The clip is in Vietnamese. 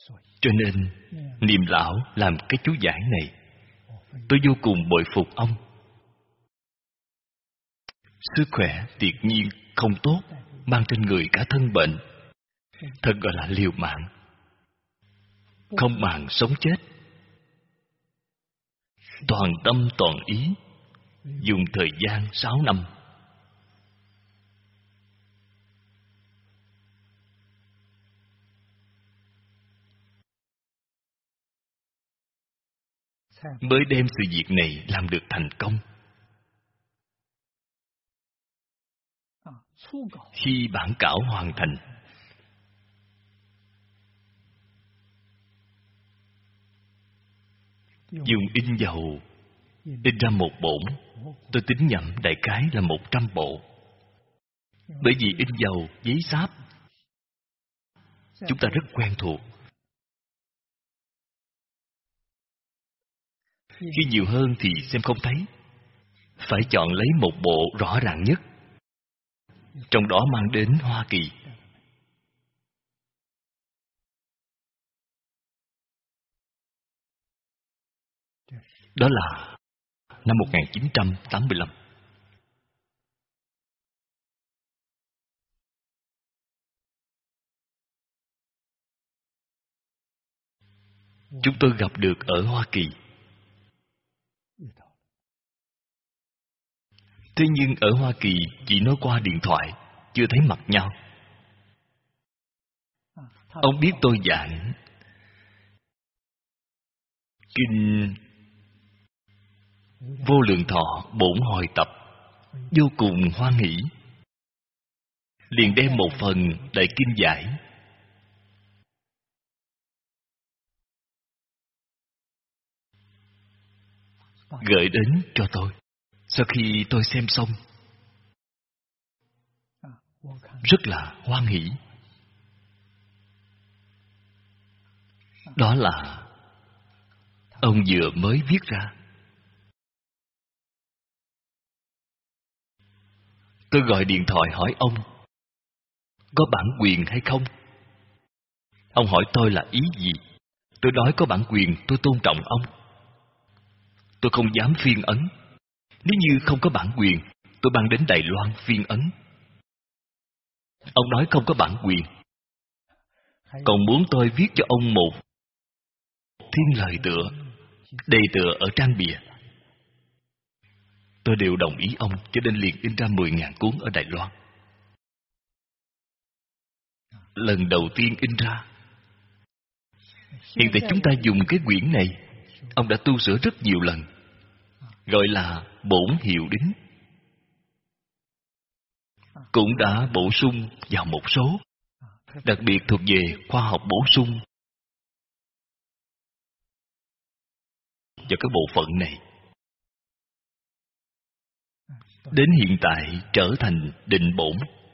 Cho nên Niệm lão làm cái chú giải này, tôi vô cùng bội phục ông. Sức khỏe tuyệt nhiên không tốt, mang trên người cả thân bệnh, thật gọi là liều mạng, không màng sống chết, toàn tâm toàn ý, dùng thời gian 6 năm. Mới đem sự việc này làm được thành công. Khi bản cảo hoàn thành, dùng in dầu in ra một bổn, tôi tính nhẩm đại khái là 100 bộ. Bởi vì in dầu, giấy sáp chúng ta rất quen thuộc. Khi nhiều hơn thì xem không thấy, phải chọn lấy một bộ rõ ràng nhất, trong đó mang đến Hoa Kỳ. Đó là năm 1985. Chúng tôi gặp được ở Hoa Kỳ. Thế nhưng ở Hoa Kỳ chỉ nói qua điện thoại, chưa thấy mặt nhau. Ông biết tôi giảng kinh Vô Lượng Thọ Bổn Hồi Tập, vô cùng hoan hỷ, liền đem một phần đại kinh giải gửi đến cho tôi. Sau khi tôi xem xong, rất là hoan hỷ. Đó là ông vừa mới viết ra. Tôi gọi điện thoại hỏi ông có bản quyền hay không. Ông hỏi tôi là ý gì. Tôi nói có bản quyền, tôi tôn trọng ông. Tôi không dám phiên ấn. Nếu như không có bản quyền, tôi mang đến Đài Loan phiên ấn. Ông nói không có bản quyền, còn muốn tôi viết cho ông một thiên lời tựa, đề tựa ở trang bìa. Tôi đều đồng ý ông, cho nên liền in ra 10.000 cuốn ở Đài Loan. Lần đầu tiên in ra. Hiện tại chúng ta dùng cái quyển này, ông đã tu sửa rất nhiều lần, gọi là Bổn Hiệu Đính. Cũng đã bổ sung vào một số, đặc biệt thuộc về khoa học bổ sung vào cái bộ phận này. Đến hiện tại trở thành định bổn.